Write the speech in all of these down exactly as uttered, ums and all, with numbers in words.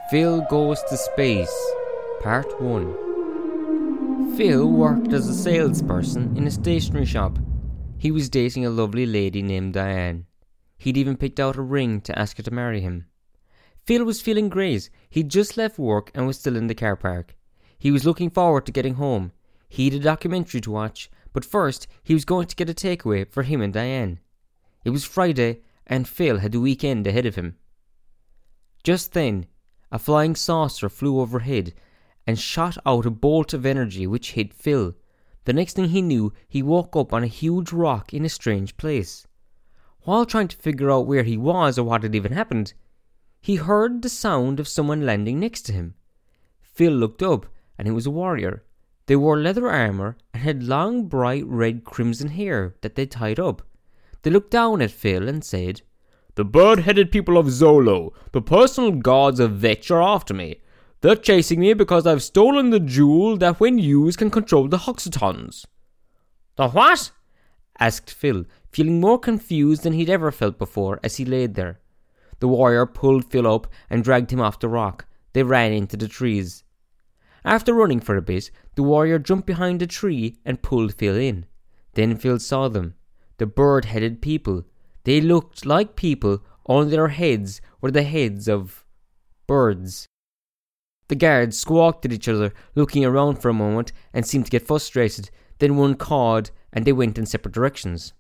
Phil Goes to Space, Part one. Phil worked as a salesperson in a stationery shop. He was dating a lovely lady named Diane. He'd even picked out a ring to ask her to marry him. Phil was feeling great. He'd just left work and was still in the car park. He was looking forward to getting home. He had a documentary to watch, but first he was going to get a takeaway for him and Diane. It was Friday, and Phil had the weekend ahead of him. Just then, a flying saucer flew overhead and shot out a bolt of energy which hit Phil. The next thing he knew, he woke up on a huge rock in a strange place. While trying to figure out where he was or what had even happened, he heard the sound of someone landing next to him. Phil looked up, and it was a warrior. They wore leather armour and had long, bright red crimson hair that they tied up. They looked down at Phil and said, "The bird-headed people of Zolo, the personal gods of Vetch, are after me. They're chasing me because I've stolen the jewel that when used can control the Hoxitons." "The what?" asked Phil, feeling more confused than he'd ever felt before as he laid there. The warrior pulled Phil up and dragged him off the rock. They ran into the trees. After running for a bit, the warrior jumped behind a tree and pulled Phil in. Then Phil saw them, the bird-headed people. They looked like people, only their heads were the heads of birds. The guards squawked at each other, looking around for a moment, and seemed to get frustrated. Then one cawed, and they went in separate directions.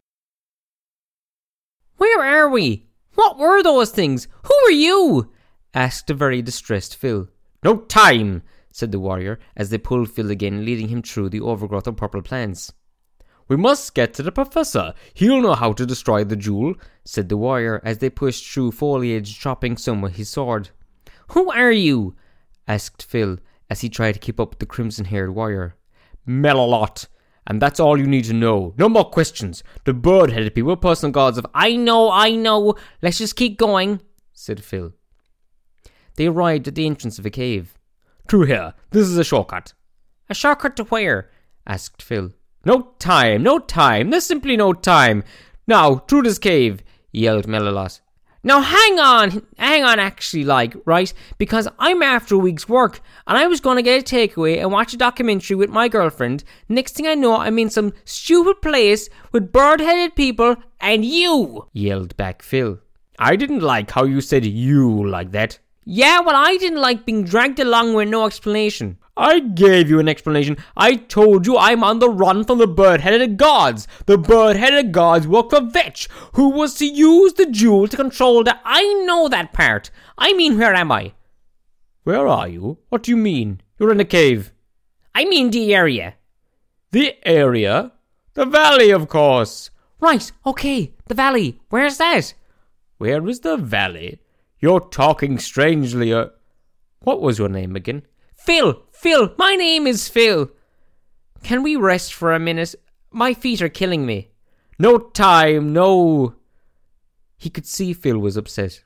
"Where are we? What were those things? Who are you?" asked a very distressed Phil. "No time," said the warrior, as they pulled Phil again, leading him through the overgrowth of purple plants. "We must get to the professor. He'll know how to destroy the jewel," said the warrior, as they pushed through foliage, chopping some with his sword. "Who are you?" asked Phil, as he tried to keep up with the crimson-haired warrior. "Melilot, and that's all you need to know. No more questions. The bird-headed people are personal gods of..." "I know, I know. Let's just keep going," said Phil. They arrived at the entrance of a cave. "Through here. This is a shortcut." "A shortcut to where?" asked Phil. "No time, no time. There's simply no time. Now, through this cave," yelled Melilot. "Now hang on, hang on actually, like, right? Because I'm after a week's work, and I was going to get a takeaway and watch a documentary with my girlfriend. Next thing I know, I'm in some stupid place with bird-headed people and you," yelled back Phil. "I didn't like how you said you like that." "Yeah, well, I didn't like being dragged along with no explanation." "I gave you an explanation. I told you I'm on the run from the bird-headed gods. The bird-headed gods work for Vetch, who was to use the jewel to control the..." "I know that part. I mean, where am I?" "Where are you? What do you mean? You're in the cave." "I mean the area." "The area? The valley, of course." "Right, okay, the valley. Where's that?" "Where is the valley? You're talking strangely. Uh... What was your name again?" "Phil. Phil. My name is Phil." "Can we rest for a minute? My feet are killing me." "No time, no." He could see Phil was upset.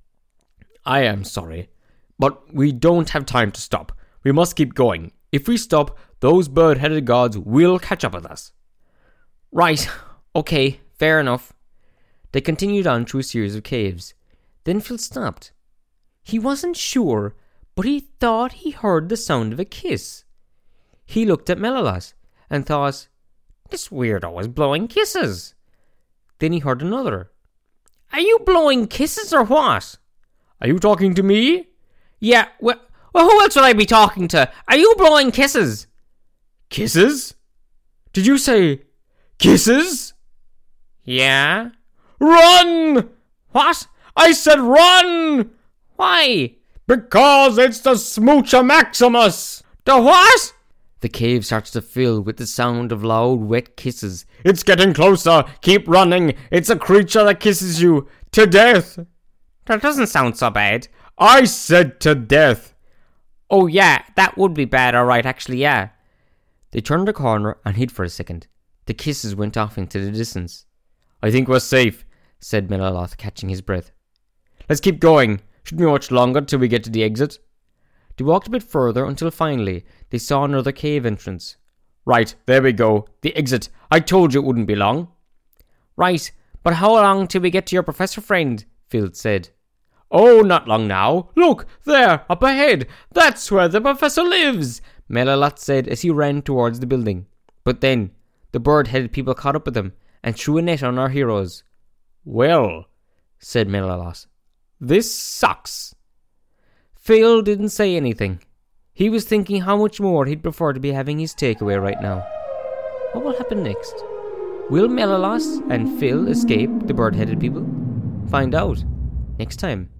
"I am sorry, but we don't have time to stop. We must keep going. If we stop, those bird-headed gods will catch up with us." "Right. Okay. Fair enough." They continued on through a series of caves. Then Phil stopped. He wasn't sure, but he thought he heard the sound of a kiss. He looked at Melilot and thought, "This weirdo is blowing kisses." Then he heard another. "Are you blowing kisses or what?" "Are you talking to me?" "Yeah, well, well, who else would I be talking to? Are you blowing kisses?" "Kisses? Did you say kisses?" "Yeah." "Run!" "What?" "I said run!" "Why?" "Because it's the Smoocher Maximus." "The what?" The cave starts to fill with the sound of loud, wet kisses. "It's getting closer. Keep running. It's a creature that kisses you to death." "That doesn't sound so bad." "I said to death." "Oh yeah, that would be bad, alright, actually, yeah." They turned a corner and hid for a second. The kisses went off into the distance. "I think we're safe," said Melilot, catching his breath. "Let's keep going. Shouldn't be much longer till we get to the exit." They walked a bit further until finally they saw another cave entrance. "Right, there we go. The exit. I told you it wouldn't be long." "Right, but how long till we get to your professor friend?" Phil said. Oh, not long now. Look, there, up ahead. That's where the professor lives, Melilot said as he ran towards the building. But then, the bird-headed people caught up with him and threw a net on our heroes. Well, said Melilot, this sucks. Phil didn't say anything. He was thinking how much more he'd prefer to be having his takeaway right now. What will happen next? Will Melilot and Phil escape the bird-headed people? Find out next time